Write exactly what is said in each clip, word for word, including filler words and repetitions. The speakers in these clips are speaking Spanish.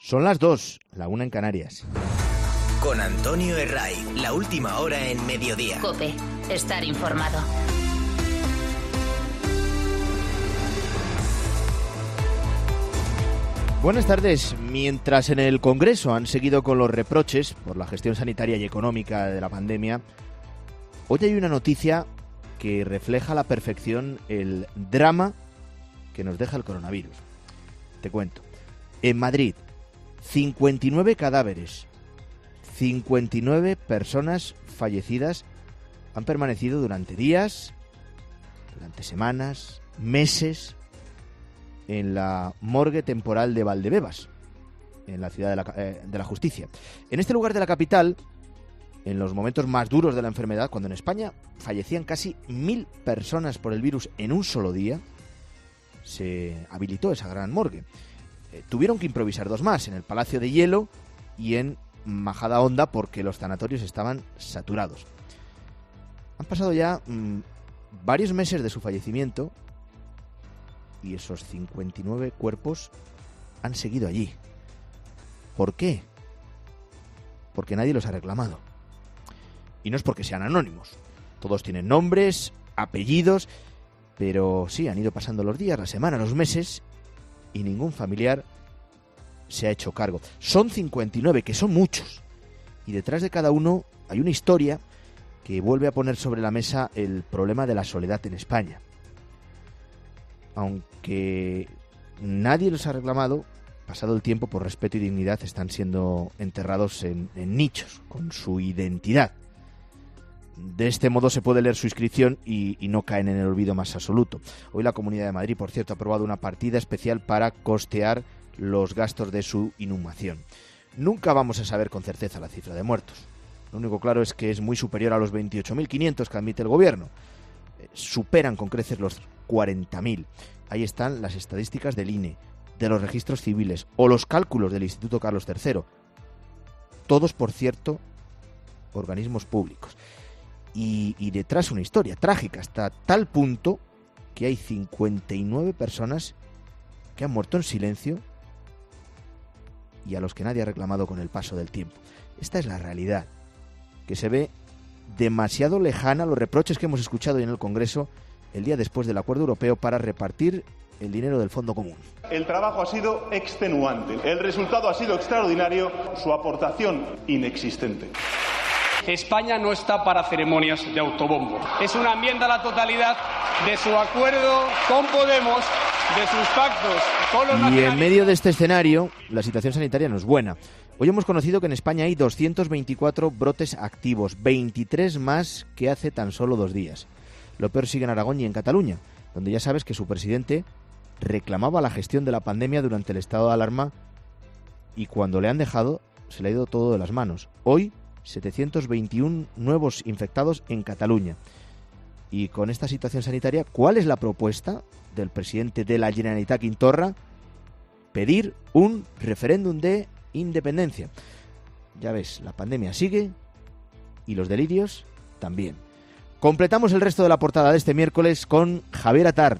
Son las dos, la una en Canarias. Con Antonio Herray, la última hora en Mediodía. COPE, estar informado. Buenas tardes. Mientras en el Congreso han seguido con los reproches por la gestión sanitaria y económica de la pandemia, hoy hay una noticia que refleja a la perfección el drama que nos deja el coronavirus. Te cuento. En Madrid, cincuenta y nueve cadáveres, cincuenta y nueve personas fallecidas han permanecido durante días, durante semanas, meses, en la morgue temporal de Valdebebas, en la ciudad de la, eh, de la Justicia. En este lugar de la capital, en los momentos más duros de la enfermedad, cuando en España fallecían casi mil personas por el virus en un solo día, se habilitó esa gran morgue. Eh, tuvieron que improvisar dos más, en el Palacio de Hielo y en Majadahonda, porque los sanatorios estaban saturados. Han pasado ya mmm, varios meses de su fallecimiento y esos cincuenta y nueve cuerpos han seguido allí. ¿Por qué? Porque nadie los ha reclamado. Y no es porque sean anónimos. Todos tienen nombres, apellidos, pero sí, han ido pasando los días, las semanas, los meses, y ningún familiar se ha hecho cargo. Son cincuenta y nueve, que son muchos. Y detrás de cada uno hay una historia que vuelve a poner sobre la mesa el problema de la soledad en España. Aunque nadie los ha reclamado, pasado el tiempo, por respeto y dignidad, están siendo enterrados en, en nichos, con su identidad. De este modo se puede leer su inscripción y, y no caen en el olvido más absoluto. Hoy la Comunidad de Madrid, por cierto, ha aprobado una partida especial para costear los gastos de su inhumación. Nunca vamos a saber con certeza la cifra de muertos. Lo único claro es que es muy superior a los veintiocho mil quinientos que admite el gobierno. Eh, superan con creces los cuarenta mil. Ahí están las estadísticas del I N E, de los registros civiles o los cálculos del Instituto Carlos tercero. Todos, por cierto, organismos públicos. Y, y detrás una historia trágica, hasta tal punto que hay cincuenta y nueve personas que han muerto en silencio y a los que nadie ha reclamado con el paso del tiempo. Esta es la realidad, que se ve demasiado lejana a los reproches que hemos escuchado hoy en el Congreso el día después del acuerdo europeo para repartir el dinero del Fondo Común. El trabajo ha sido extenuante, el resultado ha sido extraordinario, su aportación inexistente. España no está para ceremonias de autobombo. Es una enmienda a la totalidad de su acuerdo con Podemos, de sus pactos con los nacionalistas. Y en medio de este escenario, la situación sanitaria no es buena. Hoy hemos conocido que en España hay doscientos veinticuatro brotes activos, veintitrés más que hace tan solo dos días. Lo peor sigue en Aragón y en Cataluña, donde ya sabes que su presidente reclamaba la gestión de la pandemia durante el estado de alarma y cuando le han dejado se le ha ido todo de las manos. Hoy, setecientos veintiuno nuevos infectados en Cataluña. Y con esta situación sanitaria, ¿cuál es la propuesta del presidente de la Generalitat, Quim Torra? Pedir un referéndum de independencia. Ya ves, la pandemia sigue y los delirios también. Completamos el resto de la portada de este miércoles con Javier Atar.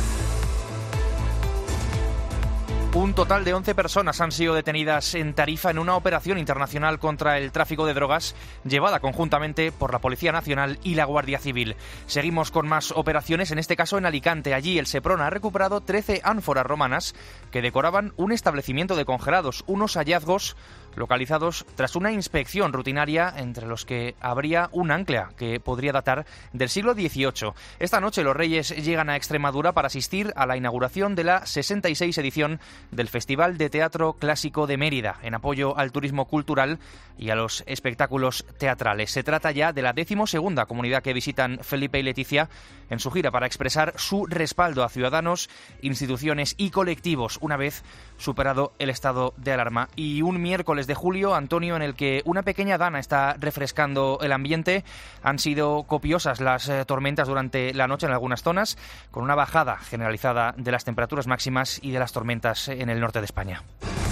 Un total de once personas han sido detenidas en Tarifa en una operación internacional contra el tráfico de drogas llevada conjuntamente por la Policía Nacional y la Guardia Civil. Seguimos con más operaciones, en este caso en Alicante. Allí el Seprona ha recuperado trece ánforas romanas que decoraban un establecimiento de congelados, unos hallazgos localizados tras una inspección rutinaria entre los que habría un ancla que podría datar del siglo dieciocho. Esta noche los Reyes llegan a Extremadura para asistir a la inauguración de la sesenta y seis edición del Festival de Teatro Clásico de Mérida, en apoyo al turismo cultural y a los espectáculos teatrales. Se trata ya de la decimosegunda comunidad que visitan Felipe y Leticia en su gira para expresar su respaldo a ciudadanos, instituciones y colectivos una vez superado el estado de alarma. Y un miércoles de julio, Antonio, en el que una pequeña dana está refrescando el ambiente. Han sido copiosas las eh, tormentas durante la noche en algunas zonas, con una bajada generalizada de las temperaturas máximas y de las tormentas en el norte de España.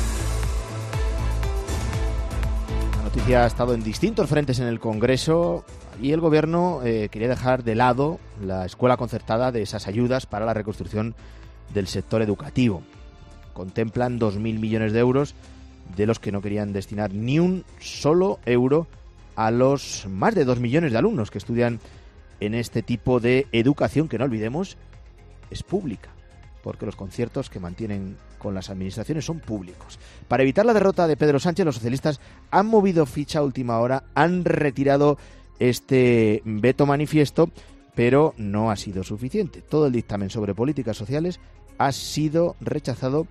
La noticia ha estado en distintos frentes en el Congreso y el Gobierno eh, quería dejar de lado la escuela concertada de esas ayudas para la reconstrucción del sector educativo. Contemplan dos mil millones de euros de los que no querían destinar ni un solo euro a los más de dos millones de alumnos que estudian en este tipo de educación, que no olvidemos, es pública, porque los conciertos que mantienen con las administraciones son públicos. Para evitar la derrota de Pedro Sánchez, los socialistas han movido ficha a última hora, han retirado este veto manifiesto, pero no ha sido suficiente. Todo el dictamen sobre políticas sociales ha sido rechazado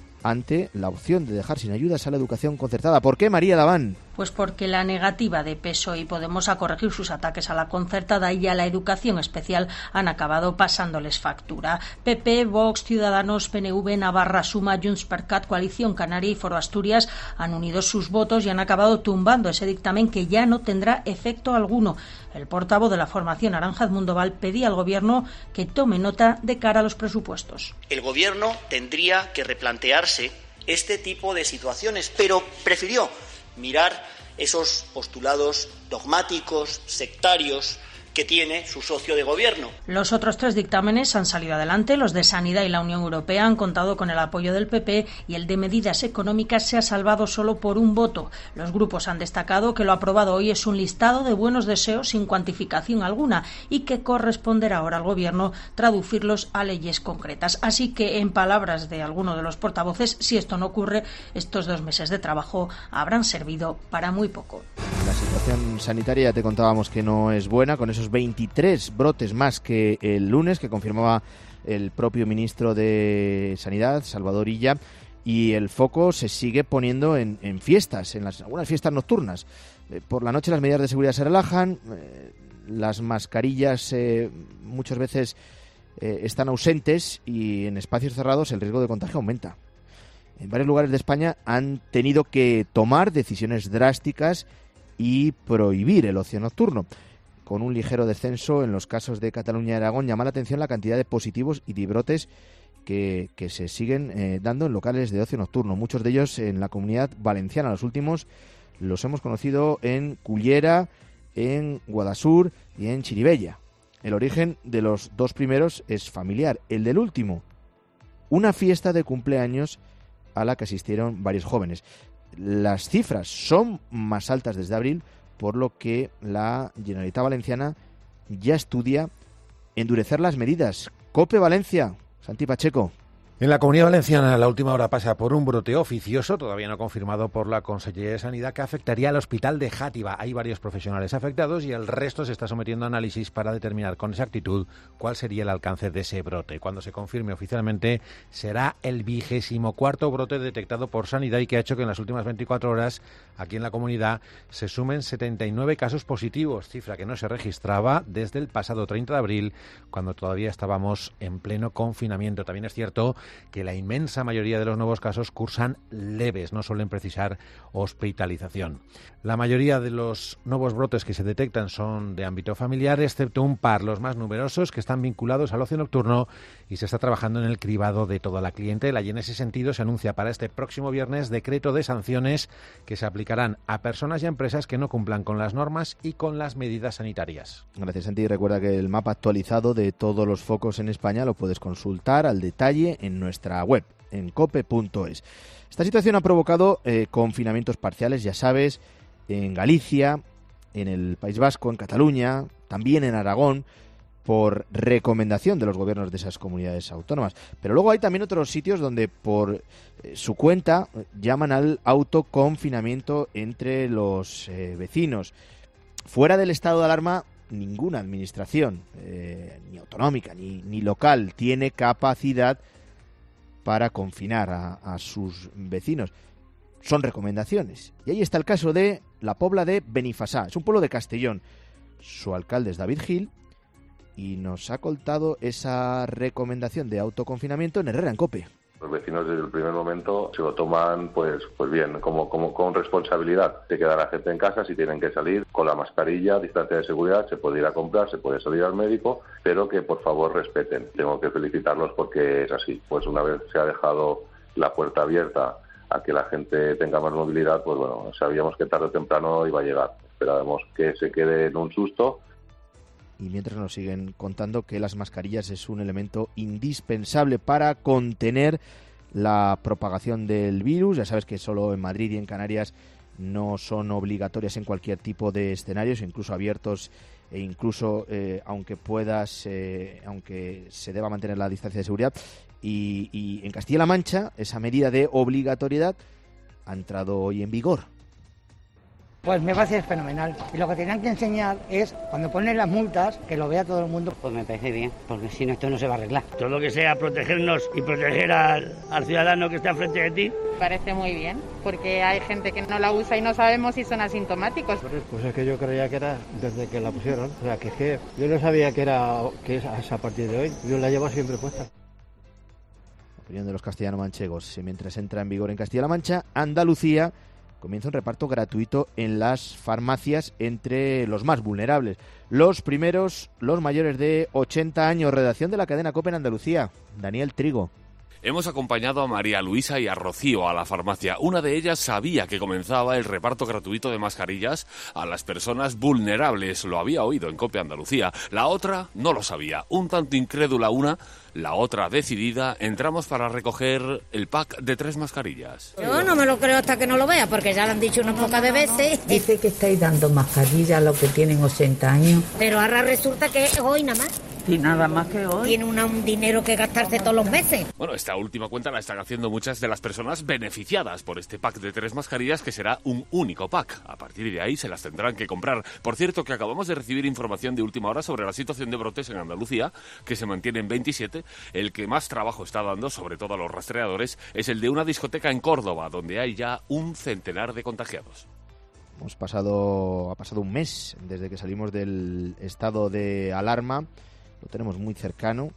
ante la opción de dejar sin ayudas a la educación concertada. ¿Por qué, María Daván? Pues porque la negativa de P S O E y Podemos a corregir sus ataques a la concertada y a la educación especial han acabado pasándoles factura. P P, Vox, Ciudadanos, P N V, Navarra, Suma, Junts per Cat, Coalición Canaria y Foro Asturias han unido sus votos y han acabado tumbando ese dictamen que ya no tendrá efecto alguno. El portavoz de la formación naranja, Edmundo Val, pedía al Gobierno que tome nota de cara a los presupuestos. El Gobierno tendría que replantearse este tipo de situaciones, pero prefirió mirar esos postulados dogmáticos, sectarios, que tiene su socio de gobierno. Los otros tres dictámenes han salido adelante. Los de Sanidad y la Unión Europea han contado con el apoyo del P P y el de Medidas Económicas se ha salvado solo por un voto. Los grupos han destacado que lo aprobado hoy es un listado de buenos deseos sin cuantificación alguna y que corresponderá ahora al Gobierno traducirlos a leyes concretas. Así que, en palabras de alguno de los portavoces, si esto no ocurre, estos dos meses de trabajo habrán servido para muy poco. La situación sanitaria, ya te contábamos que no es buena, con esos veintitrés brotes más que el lunes, que confirmaba el propio ministro de Sanidad, Salvador Illa, y el foco se sigue poniendo en, en fiestas, en las, algunas fiestas nocturnas. Eh, por la noche las medidas de seguridad se relajan, eh, las mascarillas eh, muchas veces eh, están ausentes y en espacios cerrados el riesgo de contagio aumenta. En varios lugares de España han tenido que tomar decisiones drásticas y prohibir el ocio nocturno. Con un ligero descenso en los casos de Cataluña y Aragón, llama la atención la cantidad de positivos y de brotes que, que se siguen eh, dando en locales de ocio nocturno. Muchos de ellos en la Comunidad Valenciana. Los últimos los hemos conocido en Cullera, en Guadasur y en Chirivella. El origen de los dos primeros es familiar. El del último, una fiesta de cumpleaños a la que asistieron varios jóvenes. Las cifras son más altas desde abril, por lo que la Generalitat Valenciana ya estudia endurecer las medidas. COPE Valencia, Santi Pacheco. En la Comunidad Valenciana la última hora pasa por un brote oficioso, todavía no confirmado por la Consellería de Sanidad, que afectaría al hospital de Játiva. Hay varios profesionales afectados y el resto se está sometiendo a análisis para determinar con exactitud cuál sería el alcance de ese brote. Cuando se confirme oficialmente, será el vigésimo cuarto brote detectado por Sanidad y que ha hecho que en las últimas veinticuatro horas aquí en la comunidad se sumen setenta y nueve casos positivos, cifra que no se registraba desde el pasado treinta de abril, cuando todavía estábamos en pleno confinamiento. También es cierto que la inmensa mayoría de los nuevos casos cursan leves, no suelen precisar hospitalización. La mayoría de los nuevos brotes que se detectan son de ámbito familiar, excepto un par, los más numerosos, que están vinculados al ocio nocturno, y se está trabajando en el cribado de toda la clientela. Y en ese sentido se anuncia para este próximo viernes decreto de sanciones que se aplicarán a personas y a empresas que no cumplan con las normas y con las medidas sanitarias. Gracias, Santi. Recuerda que el mapa actualizado de todos los focos en España lo puedes consultar al detalle en nuestra web, en cope punto es. Esta situación ha provocado eh, confinamientos parciales, ya sabes, en Galicia, en el País Vasco, en Cataluña, también en Aragón, por recomendación de los gobiernos de esas comunidades autónomas. Pero luego hay también otros sitios donde por eh, su cuenta llaman al autoconfinamiento entre los eh, vecinos. Fuera del estado de alarma, ninguna administración, eh, ni autonómica ni, ni local, tiene capacidad para confinar a, a sus vecinos. Son recomendaciones. Y ahí está el caso de la Pobla de Benifassá. Es un pueblo de Castellón. Su alcalde es David Gil y nos ha contado esa recomendación de autoconfinamiento en Herrera en COPE. Los vecinos desde el primer momento se lo toman pues pues bien, como, como con responsabilidad. Se queda la gente en casa, si tienen que salir con la mascarilla, distancia de seguridad, se puede ir a comprar, se puede salir al médico, pero que por favor respeten. Tengo que felicitarlos porque es así. Pues una vez se ha dejado la puerta abierta a que la gente tenga más movilidad, pues bueno, sabíamos que tarde o temprano iba a llegar. Esperábamos que se quede en un susto. Y mientras nos siguen contando que las mascarillas es un elemento indispensable para contener la propagación del virus. Ya sabes que solo en Madrid y en Canarias no son obligatorias en cualquier tipo de escenarios, incluso abiertos e incluso eh, aunque puedas, eh, aunque se deba mantener la distancia de seguridad. Y, y en Castilla-La Mancha esa medida de obligatoriedad ha entrado hoy en vigor. Pues me parece fenomenal. Y lo que tenían que enseñar es, cuando ponen las multas, que lo vea todo el mundo. Pues me parece bien, porque si no esto no se va a arreglar. Todo lo que sea protegernos y proteger al, al ciudadano que está frente de ti. Parece muy bien, porque hay gente que no la usa y no sabemos si son asintomáticos. Pues es que yo creía que era desde que la pusieron. O sea, que es que yo no sabía que era que es a partir de hoy. Yo la llevo siempre puesta. Opinión de los castellano-manchegos. Mientras entra en vigor en Castilla-La Mancha, Andalucía comienza un reparto gratuito en las farmacias entre los más vulnerables. Los primeros, los mayores de ochenta años. Redacción de la cadena COPE en Andalucía. Daniel Trigo. Hemos acompañado a María Luisa y a Rocío a la farmacia. Una de ellas sabía que comenzaba el reparto gratuito de mascarillas a las personas vulnerables. Lo había oído en COPE Andalucía. La otra no lo sabía. Un tanto incrédula una, la otra decidida. Entramos para recoger el pack de tres mascarillas. Yo no me lo creo hasta que no lo vea, porque ya lo han dicho unas pocas de veces. Dice que estáis dando mascarillas a los que tienen ochenta años. Pero ahora resulta que es hoy nada más. Y nada más que hoy. Tiene una, un dinero que gastarse todos los meses. Bueno, esta última cuenta la están haciendo muchas de las personas beneficiadas por este pack de tres mascarillas, que será un único pack. A partir de ahí se las tendrán que comprar. Por cierto, que acabamos de recibir información de última hora sobre la situación de brotes en Andalucía, que se mantiene en veintisiete. El que más trabajo está dando, sobre todo a los rastreadores, es el de una discoteca en Córdoba, donde hay ya un centenar de contagiados. Hemos pasado, ha pasado un mes desde que salimos del estado de alarma. Lo tenemos muy cercano,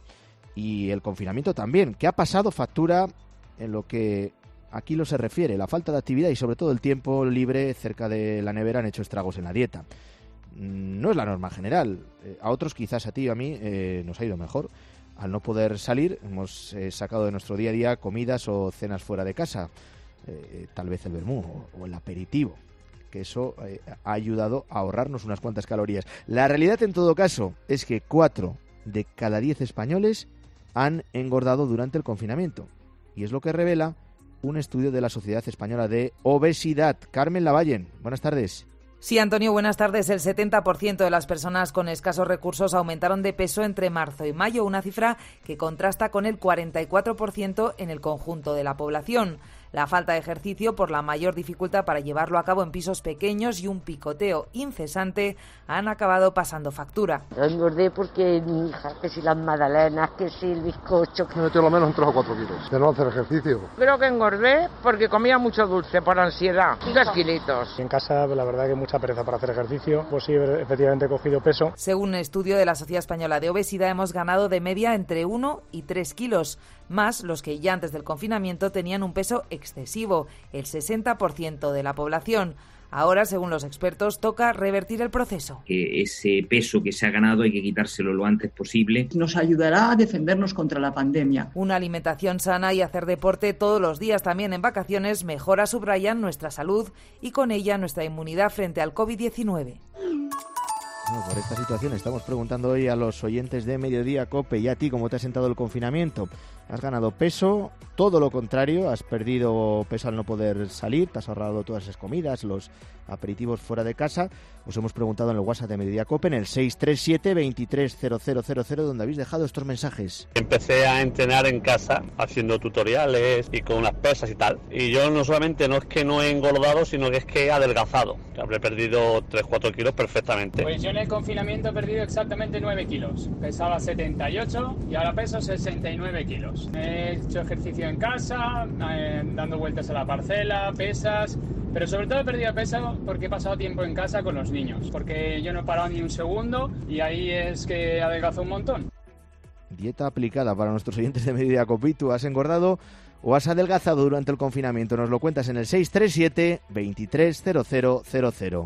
y el confinamiento también, que ha pasado factura en lo que a kilo se refiere. La falta de actividad y sobre todo el tiempo libre cerca de la nevera han hecho estragos en la dieta. No es la norma general. A otros, quizás a ti y a mí, eh, nos ha ido mejor. Al no poder salir, hemos eh, sacado de nuestro día a día comidas o cenas fuera de casa. Eh, tal vez el vermú o, o el aperitivo, que eso eh, ha ayudado a ahorrarnos unas cuantas calorías. La realidad, en todo caso, es que cuatro de cada diez españoles han engordado durante el confinamiento. Y es lo que revela un estudio de la Sociedad Española de Obesidad. Carmen Lavallen, buenas tardes. Sí, Antonio, buenas tardes. El setenta por ciento de las personas con escasos recursos aumentaron de peso entre marzo y mayo, una cifra que contrasta con el cuarenta y cuatro por ciento en el conjunto de la población. La falta de ejercicio, por la mayor dificultad para llevarlo a cabo en pisos pequeños y un picoteo incesante, han acabado pasando factura. Engordé porque mi hija, que si las magdalenas, que si el bizcocho. Me metí a lo menos en tres o cuatro kilos de no hacer ejercicio. Creo que engordé porque comía mucho dulce por ansiedad, dos kilitos. En casa, la verdad que mucha pereza para hacer ejercicio, pues sí, efectivamente he cogido peso. Según un estudio de la Sociedad Española de Obesidad, hemos ganado de media entre uno y tres kilos, más los que ya antes del confinamiento tenían un peso excesivo, el sesenta por ciento de la población. Ahora, según los expertos, toca revertir el proceso. Que ese peso que se ha ganado hay que quitárselo lo antes posible. Nos ayudará a defendernos contra la pandemia. Una alimentación sana y hacer deporte todos los días, también en vacaciones, mejora, subrayan, nuestra salud y con ella nuestra inmunidad frente al covid diecinueve. Bueno, por esta situación estamos preguntando hoy a los oyentes de Mediodía COPE y a ti cómo te ha sentado el confinamiento. ¿Has ganado peso? Todo lo contrario, has perdido peso al no poder salir, te has ahorrado todas esas comidas, los aperitivos fuera de casa. Os hemos preguntado en el WhatsApp de Mediodía COPE, en el seis tres siete, veintitrés cero cero cero cero, donde habéis dejado estos mensajes. Empecé a entrenar en casa, haciendo tutoriales y con unas pesas y tal. Y yo no solamente no es que no he engordado, sino que es que he adelgazado. Habré perdido tres cuatro kilos perfectamente. Pues yo en el confinamiento he perdido exactamente nueve kilos. Pesaba setenta y ocho y ahora peso sesenta y nueve kilos. He hecho ejercicio en casa, eh, dando vueltas a la parcela, pesas, pero sobre todo he perdido peso porque he pasado tiempo en casa con los niños, porque yo no he parado ni un segundo y ahí es que adelgazo un montón. Dieta aplicada para nuestros oyentes de Mediodía COPE. ¿Tú has engordado o has adelgazado durante el confinamiento? Nos lo cuentas en el seis tres siete, veintitrés cero cero cero cero.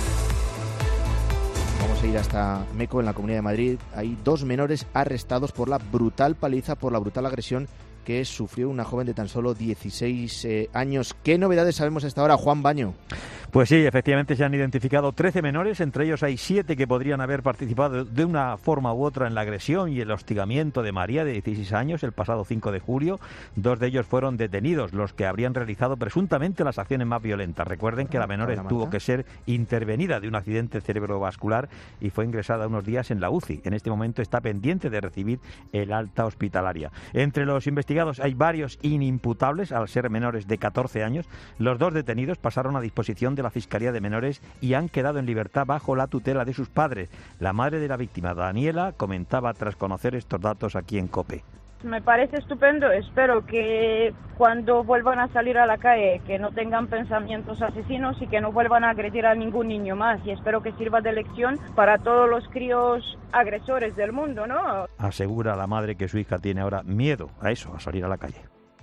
Vamos a ir hasta Meco, en la Comunidad de Madrid. Hay dos menores arrestados por la brutal paliza, por la brutal agresión que sufrió una joven de tan solo dieciséis eh, años. ¿Qué novedades sabemos hasta ahora, Juan Baño? Pues sí, efectivamente se han identificado trece menores, entre ellos hay siete que podrían haber participado de una forma u otra en la agresión y el hostigamiento de María, de dieciséis años, el pasado cinco de julio. Dos de ellos fueron detenidos, los que habrían realizado presuntamente las acciones más violentas. Recuerden que la menor tuvo que ser intervenida de un accidente cerebrovascular y fue ingresada unos días en la U C I. En este momento está pendiente de recibir el alta hospitalaria. Entre los investigados hay varios inimputables, al ser menores de catorce años. Los dos detenidos pasaron a disposición de la Fiscalía de Menores y han quedado en libertad bajo la tutela de sus padres. La madre de la víctima, Daniela, comentaba tras conocer estos datos aquí en COPE. Me parece estupendo, espero que cuando vuelvan a salir a la calle que no tengan pensamientos asesinos y que no vuelvan a agredir a ningún niño más, y espero que sirva de lección para todos los críos agresores del mundo, ¿no? Asegura la madre que su hija tiene ahora miedo a eso, a salir a la calle.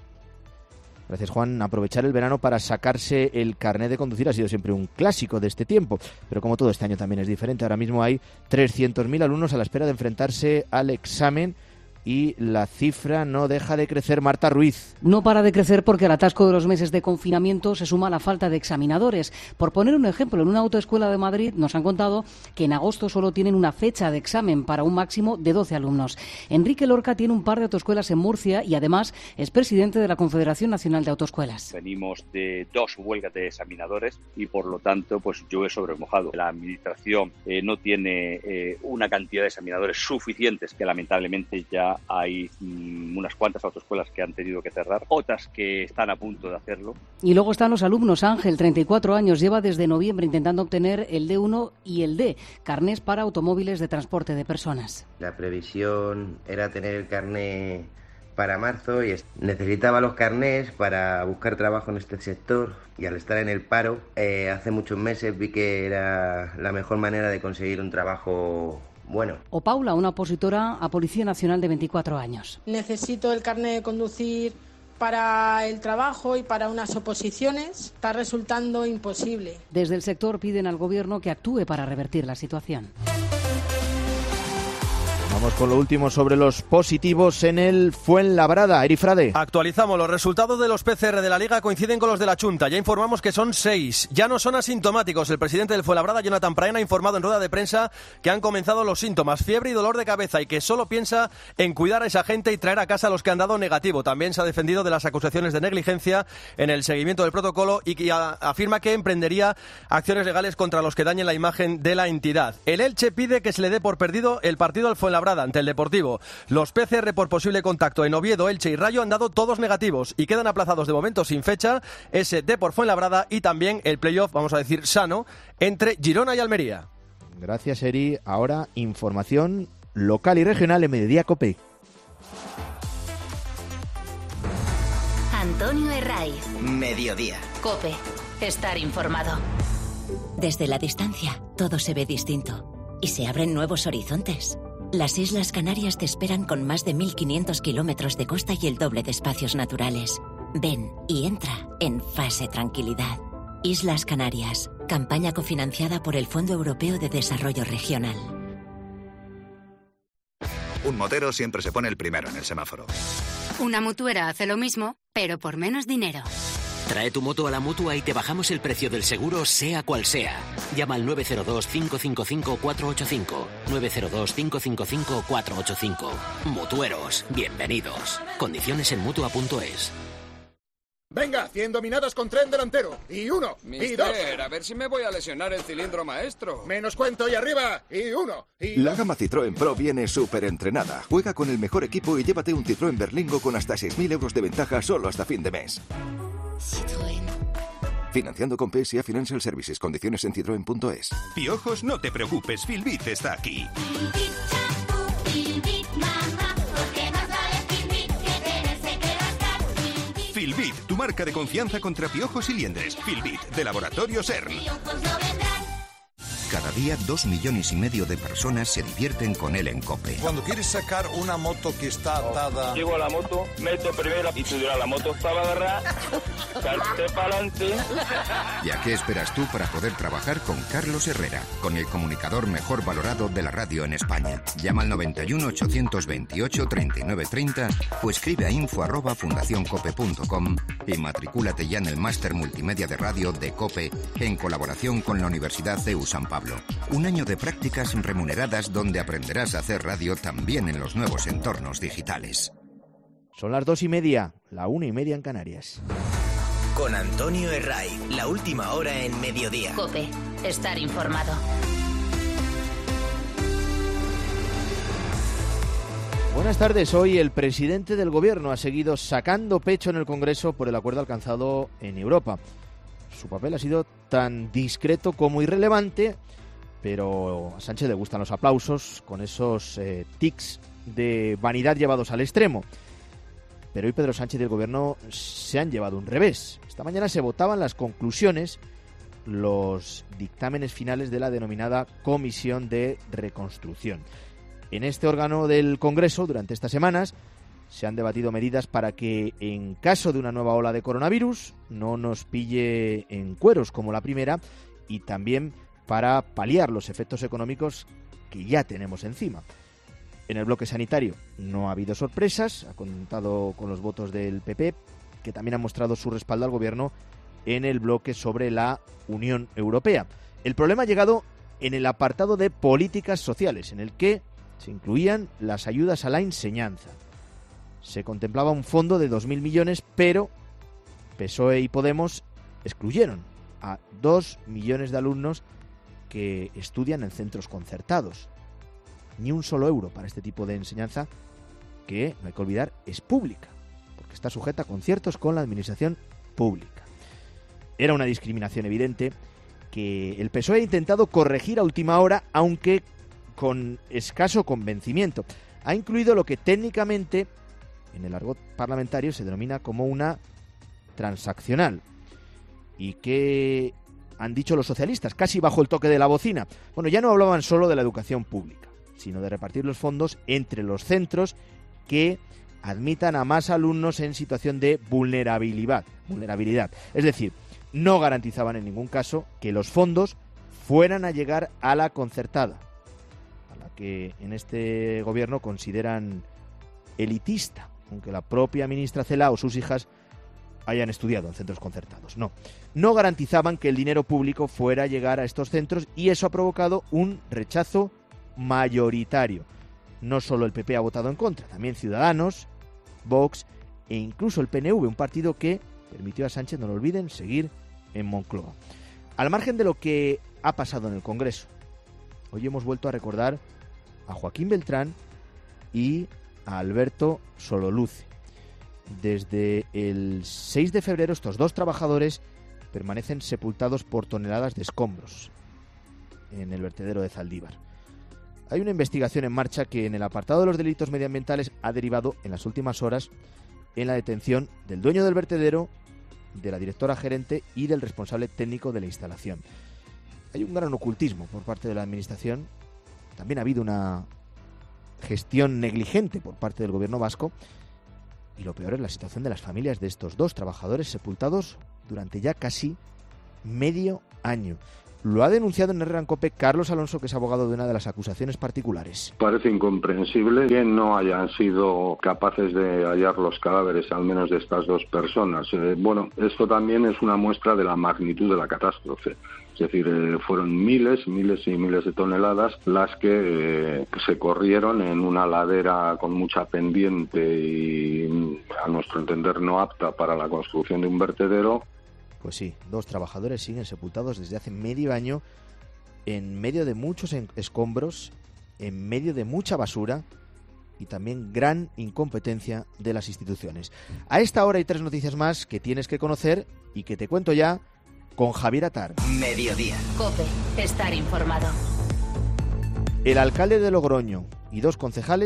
Gracias, Juan. Aprovechar el verano para sacarse el carnet de conducir ha sido siempre un clásico de este tiempo, pero como todo este año también es diferente. Ahora mismo hay trescientos mil alumnos a la espera de enfrentarse al examen y la cifra no deja de crecer. Marta Ruiz. No para de crecer porque al atasco de los meses de confinamiento se suma la falta de examinadores. Por poner un ejemplo, en una autoescuela de Madrid nos han contado que en agosto solo tienen una fecha de examen para un máximo de doce alumnos. Enrique Lorca tiene un par de autoescuelas en Murcia y además es presidente de la Confederación Nacional de Autoescuelas. Venimos de dos huelgas de examinadores y por lo tanto pues llueve sobre mojado. La administración eh, no tiene eh, una cantidad de examinadores suficientes, que lamentablemente ya hay mmm, unas cuantas autoescuelas que han tenido que cerrar, otras que están a punto de hacerlo. Y luego están los alumnos. Ángel, treinta y cuatro años, lleva desde noviembre intentando obtener el D uno y el D, carnés para automóviles de transporte de personas. La previsión era tener el carné para marzo y necesitaba los carnés para buscar trabajo en este sector, y al estar en el paro eh, hace muchos meses vi que era la mejor manera de conseguir un trabajo bueno. O Paula, una opositora a Policía Nacional de veinticuatro años. Necesito el carnet de conducir para el trabajo y para unas oposiciones. Está resultando imposible. Desde el sector piden al Gobierno que actúe para revertir la situación. Vamos con lo último sobre los positivos en el Fuenlabrada. Erifrade. Actualizamos. Los resultados de los P C R de la Liga coinciden con los de la Chunta. Ya informamos que son seis. Ya no son asintomáticos. El presidente del Fuenlabrada, Jonathan Praena, ha informado en rueda de prensa que han comenzado los síntomas, fiebre y dolor de cabeza, y que solo piensa en cuidar a esa gente y traer a casa a los que han dado negativo. También se ha defendido de las acusaciones de negligencia en el seguimiento del protocolo y que afirma que emprendería acciones legales contra los que dañen la imagen de la entidad. El Elche pide que se le dé por perdido el partido al Fuenlabrada ante el Deportivo. Los P C R por posible contacto en Oviedo, Elche y Rayo han dado todos negativos y quedan aplazados de momento sin fecha ese Depor Fuenlabrada y también el playoff, vamos a decir sano, entre Girona y Almería. Gracias, Eri. Ahora información local y regional en Mediodía COPE. Antonio Herraiz. Mediodía. COPE. Estar informado. Desde la distancia, todo se ve distinto y se abren nuevos horizontes. Las Islas Canarias te esperan con más de mil quinientos kilómetros de costa y el doble de espacios naturales. Ven y entra en fase tranquilidad. Islas Canarias, campaña cofinanciada por el Fondo Europeo de Desarrollo Regional. Un motero siempre se pone el primero en el semáforo. Una mutuera hace lo mismo, pero por menos dinero. Trae tu moto a la Mutua y te bajamos el precio del seguro, sea cual sea. Llama al nueve cero dos, cinco cinco cinco, cuatro ocho cinco. nueve cero dos, cinco cinco cinco, cuatro ocho cinco. Mutueros, bienvenidos. Condiciones en Mutua punto es. Venga, cien dominadas con tren delantero. Y uno, Mister, y dos. A ver si me voy a lesionar el cilindro maestro. Menos cuento y arriba. Y uno, y La gama Citroën Pro viene súper entrenada. Juega con el mejor equipo y llévate un Citroën Berlingo con hasta seis mil euros de ventaja solo hasta fin de mes. Citroën. Financiando con P S A Financial Services. Condiciones en citroen punto es. Piojos, no te preocupes, Filbit está aquí. Filbit, tu marca de confianza contra piojos y liendres. Filbit, de Laboratorio SERN. Cada día dos millones y medio de personas se divierten con él en COPE. Cuando quieres sacar una moto que está atada... Llego a la moto, meto primero y tú dirás, la moto estaba agarrada, salte para adelante. ¿Y a qué esperas tú para poder trabajar con Carlos Herrera, con el comunicador mejor valorado de la radio en España? Llama al noventa y uno, ochocientos veintiocho, treinta y nueve treinta o escribe a info arroba fundacioncope punto com y matricúlate ya en el máster multimedia de radio de COPE en colaboración con la Universidad C E U San Pablo. Un año de prácticas remuneradas donde aprenderás a hacer radio también en los nuevos entornos digitales. Son las dos y media, la una y media en Canarias. Con Antonio Herray, la última hora en Mediodía. COPE, estar informado. Buenas tardes. Hoy el presidente del Gobierno ha seguido sacando pecho en el Congreso por el acuerdo alcanzado en Europa. Su papel ha sido tan discreto como irrelevante, pero a Sánchez le gustan los aplausos con esos eh, tics de vanidad llevados al extremo. Pero hoy Pedro Sánchez y el Gobierno se han llevado un revés. Esta mañana se votaban las conclusiones, los dictámenes finales de la denominada Comisión de Reconstrucción. En este órgano del Congreso, durante estas semanas, se han debatido medidas para que, en caso de una nueva ola de coronavirus, no nos pille en cueros como la primera, y también para paliar los efectos económicos que ya tenemos encima. En el bloque sanitario no ha habido sorpresas, ha contado con los votos del P P, que también ha mostrado su respaldo al Gobierno en el bloque sobre la Unión Europea. El problema ha llegado en el apartado de políticas sociales, en el que se incluían las ayudas a la enseñanza. Se contemplaba un fondo de dos mil millones, pero P S O E y Podemos excluyeron a dos millones de alumnos que estudian en centros concertados. Ni un solo euro para este tipo de enseñanza, que, no hay que olvidar, es pública, porque está sujeta a conciertos con la administración pública. Era una discriminación evidente que el P S O E ha intentado corregir a última hora, aunque con escaso convencimiento. Ha incluido lo que técnicamente, en el argot parlamentario, se denomina como una transaccional, y que han dicho los socialistas, casi bajo el toque de la bocina. Bueno, ya no hablaban solo de la educación pública, sino de repartir los fondos entre los centros que admitan a más alumnos en situación de vulnerabilidad. vulnerabilidad. Es decir, no garantizaban en ningún caso que los fondos fueran a llegar a la concertada, a la que en este gobierno consideran elitista, aunque la propia ministra Celaá o sus hijas hayan estudiado en centros concertados. No, no garantizaban que el dinero público fuera a llegar a estos centros, y eso ha provocado un rechazo mayoritario. No solo el P P ha votado en contra, también Ciudadanos, Vox e incluso el P N V, un partido que permitió a Sánchez, no lo olviden, seguir en Moncloa. Al margen de lo que ha pasado en el Congreso, hoy hemos vuelto a recordar a Joaquín Beltrán y a Alberto Sololuce. Desde el seis de febrero estos dos trabajadores permanecen sepultados por toneladas de escombros en el vertedero de Zaldívar. Hay una investigación en marcha que en el apartado de los delitos medioambientales ha derivado en las últimas horas en la detención del dueño del vertedero, de la directora gerente y del responsable técnico de la instalación. Hay un gran ocultismo por parte de la administración. También ha habido una gestión negligente por parte del gobierno vasco. Y lo peor es la situación de las familias de estos dos trabajadores sepultados durante ya casi medio año. Lo ha denunciado en Herrera en COPE Carlos Alonso, que es abogado de una de las acusaciones particulares. Parece incomprensible que no hayan sido capaces de hallar los cadáveres, al menos de estas dos personas. Eh, bueno, esto también es una muestra de la magnitud de la catástrofe. Es decir, eh, fueron miles, miles y miles de toneladas las que eh, se corrieron en una ladera con mucha pendiente y, a nuestro entender, no apta para la construcción de un vertedero. Pues sí, dos trabajadores siguen sepultados desde hace medio año en medio de muchos escombros, en medio de mucha basura y también gran incompetencia de las instituciones. A esta hora hay tres noticias más que tienes que conocer y que te cuento ya con Javier Atar. Mediodía. COPE, estar informado. El alcalde de Logroño y dos concejales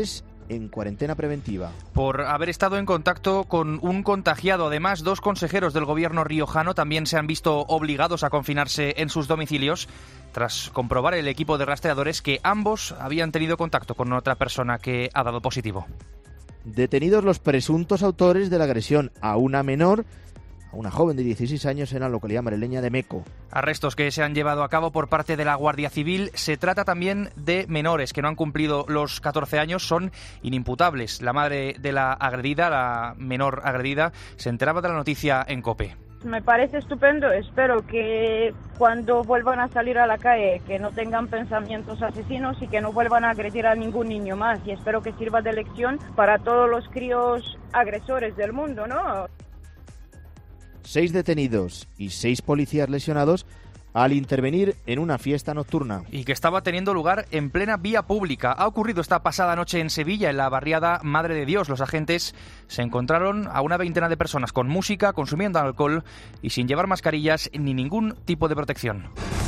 en cuarentena preventiva. Por haber estado en contacto con un contagiado. Además, dos consejeros del gobierno riojano también se han visto obligados a confinarse en sus domicilios tras comprobar el equipo de rastreadores que ambos habían tenido contacto con otra persona que ha dado positivo. Detenidos los presuntos autores de la agresión a una menor, a una joven de dieciséis años en la localidad madrileña de Meco. Arrestos que se han llevado a cabo por parte de la Guardia Civil. Se trata también de menores que no han cumplido los catorce años, son inimputables. La madre de la agredida, la menor agredida, se enteraba de la noticia en COPE. Me parece estupendo, espero que cuando vuelvan a salir a la calle que no tengan pensamientos asesinos y que no vuelvan a agredir a ningún niño más, y espero que sirva de lección para todos los críos agresores del mundo, ¿no? Seis detenidos y seis policías lesionados al intervenir en una fiesta nocturna. Y que estaba teniendo lugar en plena vía pública. Ha ocurrido esta pasada noche en Sevilla, en la barriada Madre de Dios. Los agentes se encontraron a una veintena de personas con música, consumiendo alcohol y sin llevar mascarillas ni ningún tipo de protección.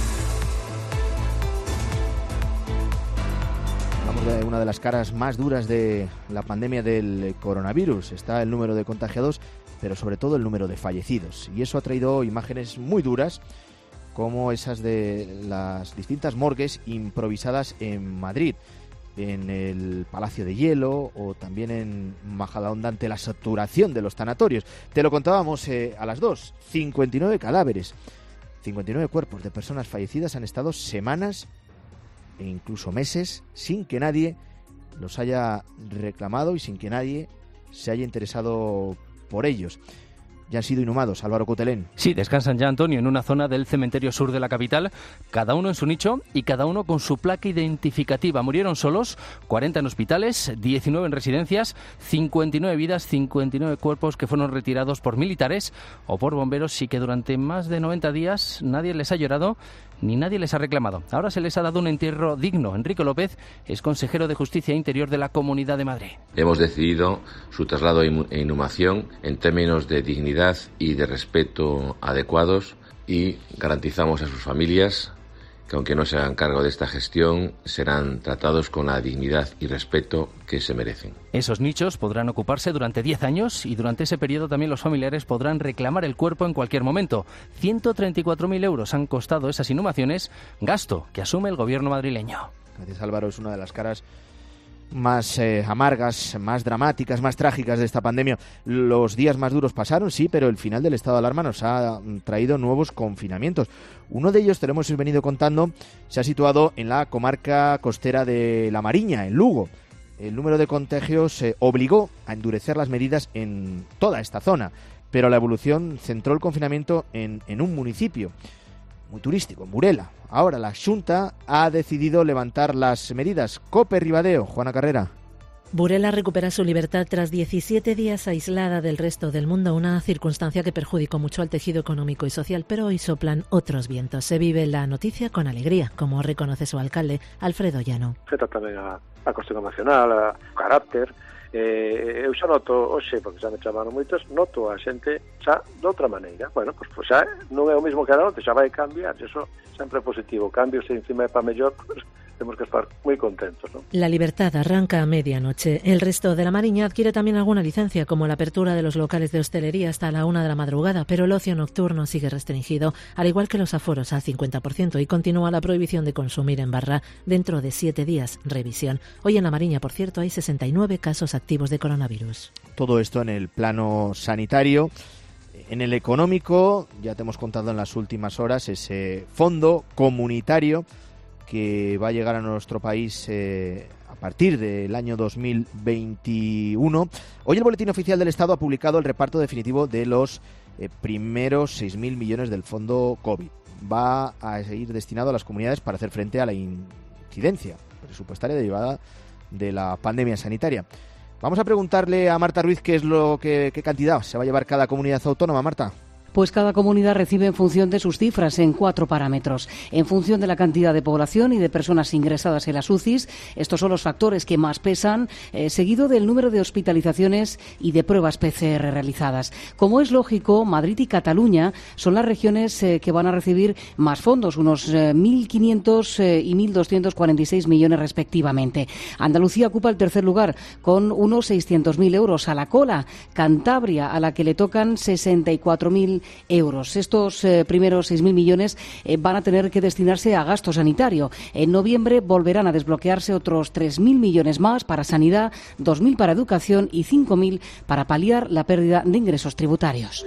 Hablamos de una de las caras más duras de la pandemia del coronavirus. Está el número de contagiados, pero sobre todo el número de fallecidos. Y eso ha traído imágenes muy duras, como esas de las distintas morgues improvisadas en Madrid, en el Palacio de Hielo o también en Majadahonda, ante la saturación de los tanatorios. Te lo contábamos eh, a las dos, cincuenta y nueve cadáveres, cincuenta y nueve cuerpos de personas fallecidas han estado semanas e incluso meses sin que nadie los haya reclamado y sin que nadie se haya interesado por ellos. Ya han sido inhumados, Álvaro Cotelén. Sí, descansan ya, Antonio, en una zona del cementerio sur de la capital, cada uno en su nicho y cada uno con su placa identificativa. Murieron solos, cuarenta en hospitales, diecinueve en residencias, cincuenta y nueve vidas, cincuenta y nueve cuerpos que fueron retirados por militares o por bomberos y que durante más de noventa días nadie les ha llorado ni nadie les ha reclamado. Ahora se les ha dado un entierro digno. Enrique López es consejero de Justicia e Interior de la Comunidad de Madrid. Hemos decidido su traslado e inhumación en términos de dignidad y de respeto adecuados, y garantizamos a sus familias que, aunque no se hagan cargo de esta gestión, serán tratados con la dignidad y respeto que se merecen. Esos nichos podrán ocuparse durante diez años y durante ese periodo también los familiares podrán reclamar el cuerpo en cualquier momento. ciento treinta y cuatro mil euros han costado esas inhumaciones, gasto que asume el gobierno madrileño. Gracias, Álvaro. Es una de las caras más eh, amargas, más dramáticas, más trágicas de esta pandemia. Los días más duros pasaron, sí, pero el final del estado de alarma nos ha traído nuevos confinamientos. Uno de ellos, te lo hemos venido contando, se ha situado en la comarca costera de La Mariña, en Lugo. El número de contagios eh, obligó a endurecer las medidas en toda esta zona, pero la evolución centró el confinamiento en, en un municipio muy turístico, en Burela. Ahora la Xunta ha decidido levantar las medidas. COPE Ribadeo, Juana Carrera. Burela recupera su libertad tras diecisiete días aislada del resto del mundo, una circunstancia que perjudicó mucho al tejido económico y social, pero hoy soplan otros vientos. Se vive la noticia con alegría, como reconoce su alcalde, Alfredo Llano. Afecta tamén a, a cuestión emocional, a carácter. Eh, eu xa noto, hoxe, porque xa me chamaron moitos, noto a xente xa de outra maneira. Bueno, pois pues, xa non é o mismo que era antes, xa vai cambiar, eso sempre é positivo. Cambio se encima é para mellor, pues, tenemos que estar muy contentos, ¿no? La libertad arranca a medianoche. El resto de la Mariña adquiere también alguna licencia, como la apertura de los locales de hostelería hasta la una de la madrugada, pero el ocio nocturno sigue restringido, al igual que los aforos al cincuenta por ciento, y continúa la prohibición de consumir en barra dentro de siete días. Revisión. Hoy en la Mariña, por cierto, hay sesenta y nueve casos activos de coronavirus. Todo esto en el plano sanitario. En el económico, ya te hemos contado en las últimas horas, ese fondo comunitario que va a llegar a nuestro país eh, a partir del año dos mil veintiuno. Hoy el Boletín Oficial del Estado ha publicado el reparto definitivo de los eh, primeros seis mil millones del fondo COVID. Va a ir destinado a las comunidades para hacer frente a la incidencia presupuestaria derivada de la pandemia sanitaria. Vamos a preguntarle a Marta Ruiz qué es lo que qué cantidad se va a llevar cada comunidad autónoma. Marta. Pues cada comunidad recibe en función de sus cifras en cuatro parámetros. En función de la cantidad de población y de personas ingresadas en las U C Is, estos son los factores que más pesan, eh, seguido del número de hospitalizaciones y de pruebas P C R realizadas. Como es lógico, Madrid y Cataluña son las regiones eh, que van a recibir más fondos, unos eh, mil quinientos eh, y mil doscientos cuarenta y seis millones respectivamente. Andalucía ocupa el tercer lugar con unos seiscientos mil euros. A la cola, Cantabria, a la que le tocan sesenta y cuatro mil euros. Estos eh, primeros seis mil millones eh, van a tener que destinarse a gasto sanitario. En noviembre volverán a desbloquearse otros tres mil millones más para sanidad, dos mil para educación y cinco mil para paliar la pérdida de ingresos tributarios.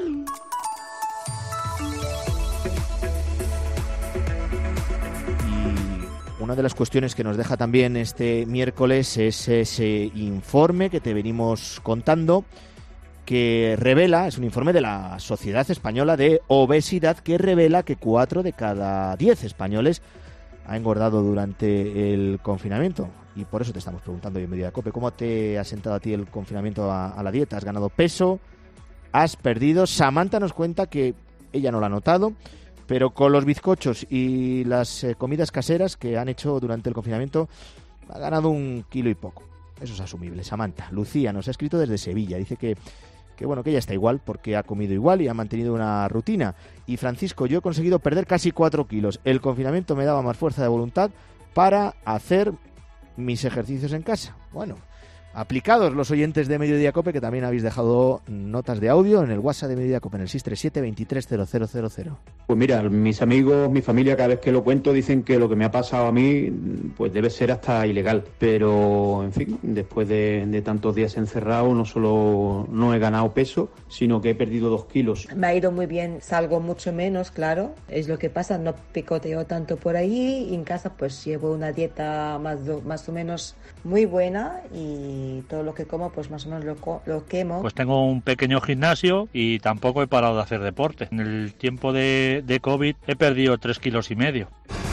Una de las cuestiones que nos deja también este miércoles es ese informe que te venimos contando, que revela, es un informe de la Sociedad Española de Obesidad, que revela que cuatro de cada diez españoles ha engordado durante el confinamiento. Y por eso te estamos preguntando hoy en Mediodía Cope, ¿cómo te ha sentado a ti el confinamiento a, a la dieta? ¿Has ganado peso? ¿Has perdido? Samantha nos cuenta que ella no lo ha notado, pero con los bizcochos y las eh, comidas caseras que han hecho durante el confinamiento ha ganado un kilo y poco. Eso es asumible. Samantha. Lucía nos ha escrito desde Sevilla. Dice que, que bueno, que ella está igual porque ha comido igual y ha mantenido una rutina. Y Francisco, yo he conseguido perder casi cuatro kilos. El confinamiento me daba más fuerza de voluntad para hacer mis ejercicios en casa. Bueno, aplicados los oyentes de Mediodía Cope, que también habéis dejado notas de audio en el WhatsApp de Mediodía Cope, en el seis tres siete, veintitrés, cero cero cero cero. Pues mira, mis amigos, mi familia, cada vez que lo cuento dicen que lo que me ha pasado a mí pues debe ser hasta ilegal. Pero, en fin, después de, de tantos días encerrado, no solo no he ganado peso, sino que he perdido dos kilos. Me ha ido muy bien, salgo mucho menos, claro, es lo que pasa, no picoteo tanto por ahí, y en casa pues llevo una dieta más, do, más o menos muy buena, y todo lo que como pues más o menos lo, lo quemo. Pues tengo un pequeño gimnasio y tampoco he parado de hacer deporte. En el tiempo de, de COVID he perdido tres kilos y medio.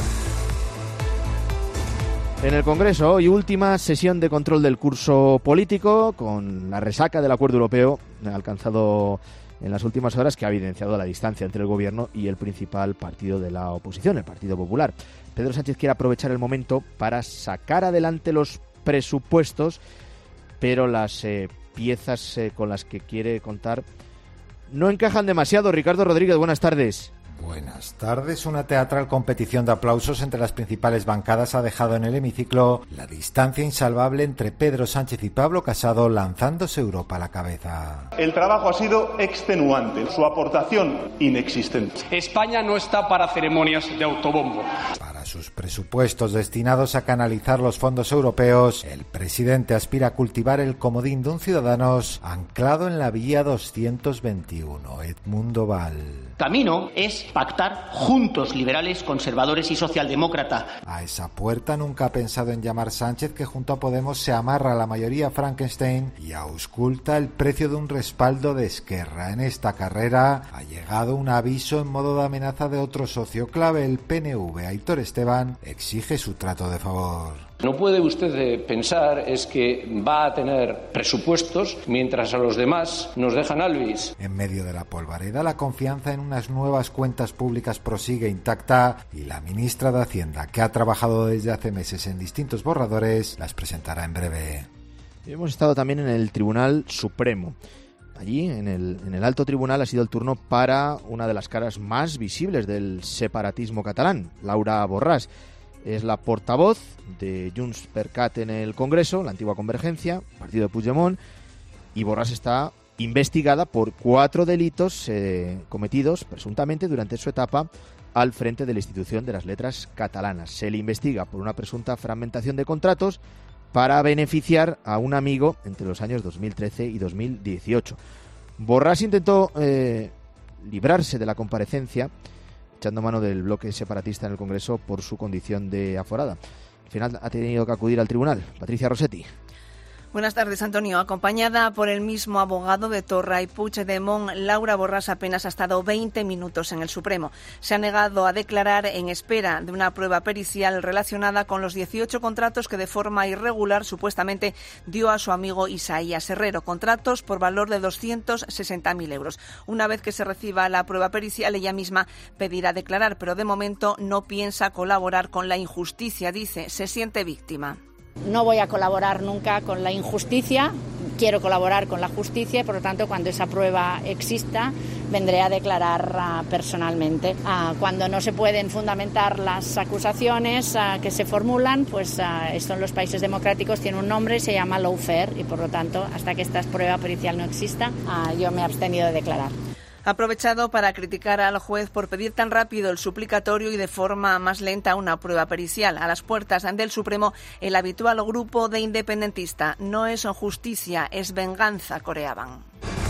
En el Congreso, hoy última sesión de control del curso político, con la resaca del acuerdo europeo alcanzado en las últimas horas, que ha evidenciado la distancia entre el gobierno y el principal partido de la oposición, el Partido Popular. Pedro Sánchez quiere aprovechar el momento para sacar adelante los presupuestos, pero las eh, piezas eh, con las que quiere contar no encajan demasiado. Ricardo Rodríguez, buenas tardes. Buenas tardes. Una teatral competición de aplausos entre las principales bancadas ha dejado en el hemiciclo la distancia insalvable entre Pedro Sánchez y Pablo Casado, lanzándose Europa a la cabeza. El trabajo ha sido extenuante, su aportación inexistente. España no está para ceremonias de autobombo. Para sus presupuestos destinados a canalizar los fondos europeos, el presidente aspira a cultivar el comodín de un Ciudadanos anclado en la vía doscientos veintiuno, Edmundo Val. Camino es pactar juntos, liberales, conservadores y socialdemócratas. A esa puerta nunca ha pensado en llamar Sánchez, que junto a Podemos se amarra a la mayoría Frankenstein y ausculta el precio de un respaldo de Esquerra. En esta carrera ha llegado un aviso en modo de amenaza de otro socio clave, el P N V. Aitor Esteban exige su trato de favor. No puede usted pensar es que va a tener presupuestos mientras a los demás nos dejan albis. En medio de la polvareda, la confianza en unas nuevas cuentas públicas prosigue intacta y la ministra de Hacienda, que ha trabajado desde hace meses en distintos borradores, las presentará en breve. Hemos estado también en el Tribunal Supremo. Allí, en el, en el alto tribunal, ha sido el turno para una de las caras más visibles del separatismo catalán, Laura Borràs. Es la portavoz de Junts per Cat en el Congreso, la antigua Convergencia, partido de Puigdemont, y Borràs está investigada por cuatro delitos eh, cometidos, presuntamente, durante su etapa al frente de la institución de las letras catalanas. Se le investiga por una presunta fragmentación de contratos para beneficiar a un amigo entre los años dos mil trece y dos mil dieciocho. Borràs intentó eh, librarse de la comparecencia, echando mano del bloque separatista en el Congreso por su condición de aforada. Al final ha tenido que acudir al tribunal. Patricia Rossetti. Buenas tardes, Antonio. Acompañada por el mismo abogado de Torra y Puigdemont, Laura Borràs apenas ha estado veinte minutos en el Supremo. Se ha negado a declarar en espera de una prueba pericial relacionada con los dieciocho contratos que de forma irregular supuestamente dio a su amigo Isaías Herrero. Contratos por valor de doscientos sesenta mil euros. Una vez que se reciba la prueba pericial, ella misma pedirá declarar, pero de momento no piensa colaborar con la injusticia. Dice, se siente víctima. No voy a colaborar nunca con la injusticia, quiero colaborar con la justicia y, por lo tanto, cuando esa prueba exista, vendré a declarar uh, personalmente. Uh, cuando no se pueden fundamentar las acusaciones uh, que se formulan, pues uh, esto en los países democráticos tiene un nombre, se llama lawfare, y, por lo tanto, hasta que esta prueba pericial no exista, uh, yo me he abstenido de declarar. Ha aprovechado para criticar al juez por pedir tan rápido el suplicatorio y de forma más lenta una prueba pericial. A las puertas del Supremo, el habitual grupo de independentista. No es justicia, es venganza, coreaban.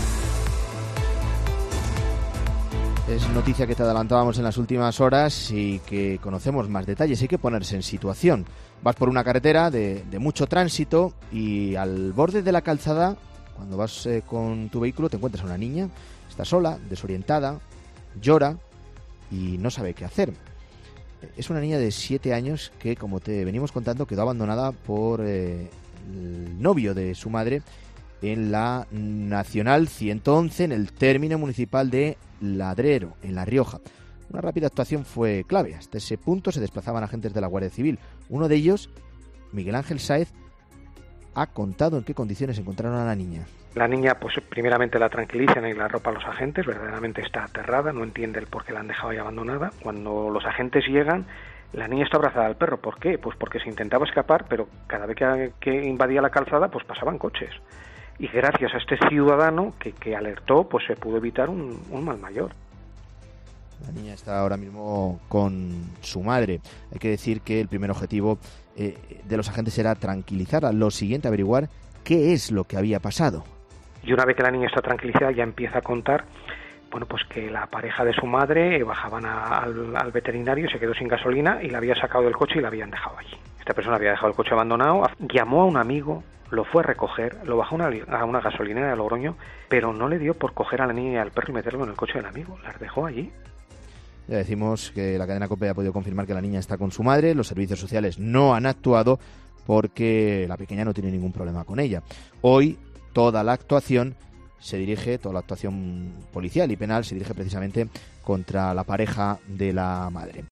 Es noticia que te adelantábamos en las últimas horas y que conocemos más detalles. Hay que ponerse en situación. Vas por una carretera de, de mucho tránsito y al borde de la calzada, cuando vas eh, con tu vehículo, te encuentras a una niña. Está sola, desorientada, llora y no sabe qué hacer. Es una niña de siete años que, como te venimos contando, quedó abandonada por eh, el novio de su madre en la Nacional ciento once, en el término municipal de Ladrero, en La Rioja. Una rápida actuación fue clave. Hasta ese punto se desplazaban agentes de la Guardia Civil. Uno de ellos, Miguel Ángel Sáez, ha contado en qué condiciones encontraron a la niña. La niña, pues primeramente la tranquilizan y la arropa a los agentes, verdaderamente está aterrada, no entiende el por qué la han dejado ahí abandonada. Cuando los agentes llegan, la niña está abrazada al perro. ¿Por qué? Pues porque se intentaba escapar, pero cada vez que, que invadía la calzada, pues pasaban coches. Y gracias a este ciudadano que, que alertó, pues se pudo evitar un, un mal mayor. La niña está ahora mismo con su madre. Hay que decir que el primer objetivo eh, de los agentes era tranquilizarla. Lo siguiente, averiguar qué es lo que había pasado. Y una vez que la niña está tranquilizada, ya empieza a contar, bueno, pues que la pareja de su madre bajaban a, al, al veterinario, se quedó sin gasolina y la había sacado del coche y la habían dejado allí. Esta persona había dejado el coche abandonado, llamó a un amigo, lo fue a recoger, lo bajó a una, a una gasolinera de Logroño, pero no le dio por coger a la niña y al perro y meterlo en el coche del amigo, las dejó allí. Ya decimos que la cadena COPE ha podido confirmar que la niña está con su madre, los servicios sociales no han actuado porque la pequeña no tiene ningún problema con ella. Hoy toda la actuación se dirige, toda la actuación policial y penal se dirige precisamente contra la pareja de la madre.